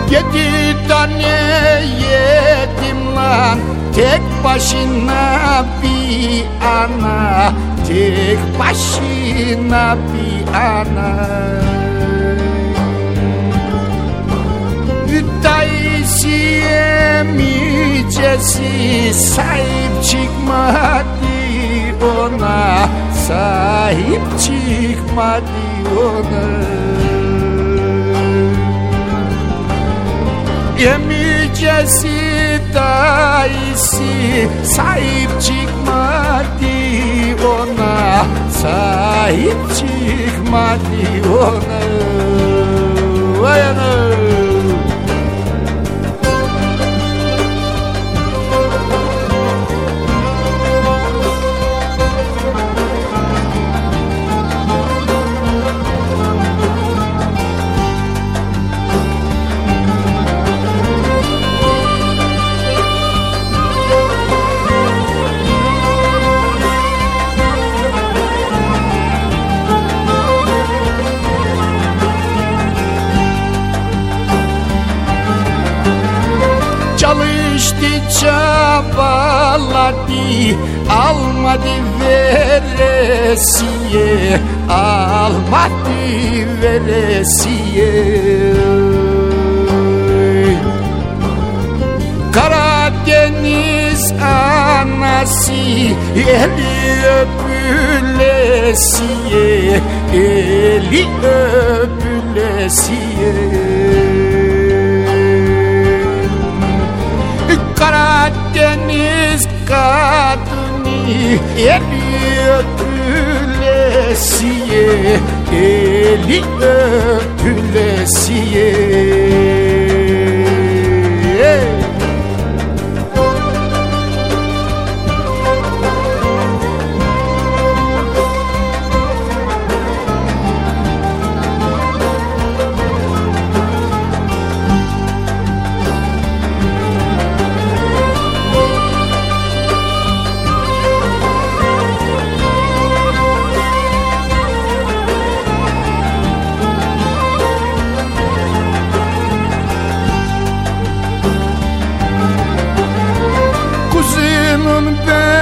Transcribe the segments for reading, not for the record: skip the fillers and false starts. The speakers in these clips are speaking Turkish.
7 tane yedim lan, tek başına bir ana, tek başına bir ana. Dayısı emicesi sahip çıkmadı ona, sahip çıkmadı ona. Emicesi dayısı sahip çıkmadı ona, sahip çıkmadı ona. Vay ana. Çalıştı, çabaladı, almadı veresiye, almadı veresiye. Karadeniz anası eli öpülesiye, eli öpülesiye. Karadeniz kadını eli öpülesiye, eli öpülesiye. Kuzumun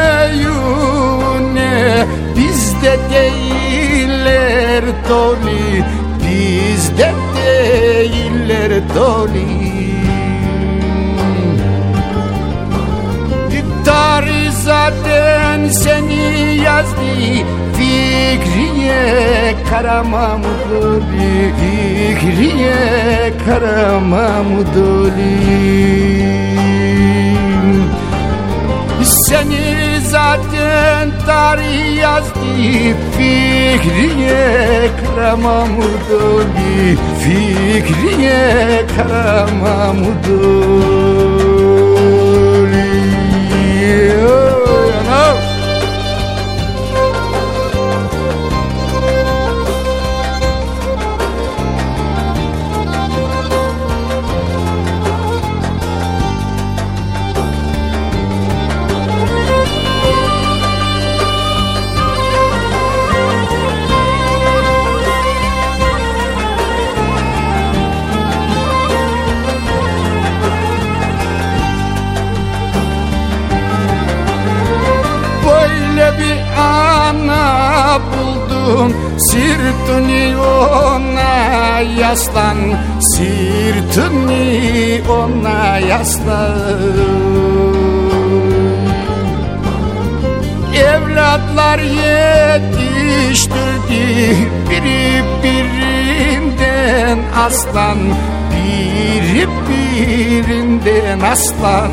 beyune bizde değiller doli, bizde değiller doli. Tarih zaten seni yazdı, Fikriye Karamamudoli, Fikriye Karamamudoli. Seni zaten tarih yazdı, Fikriye Karamamudoli, Fikriye Karamamudoli. Oh, no. Bir ana buldum, sırtını ona yaslan, sırtını ona yaslan. Evlatlar yetiştirdi, biri birinden aslan, biri birinden aslan.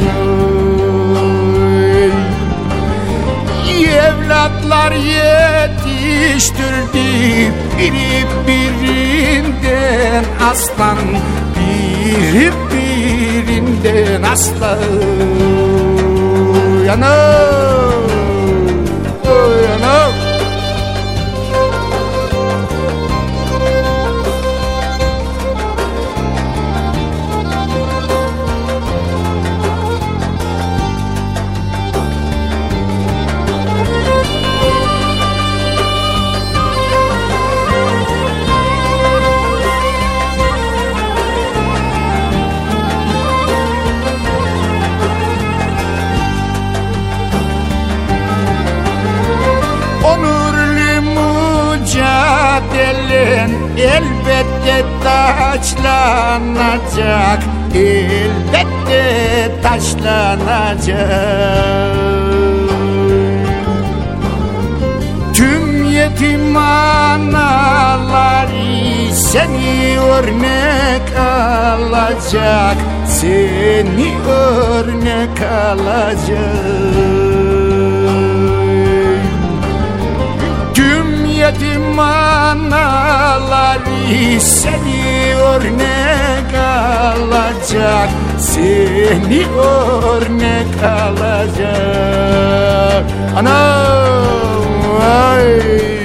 Evlatlar yetiştirdi, biri birinden aslan, biri birinden aslan. Yanım, yanım. sen elbette taşlanacak, elbette taşlanacak. Tüm yetim anaları seni örnek alacak, seni örnek alacak. Tüm yetim anaları seni örnek alacak, seni örnek alacak. Anam, ay.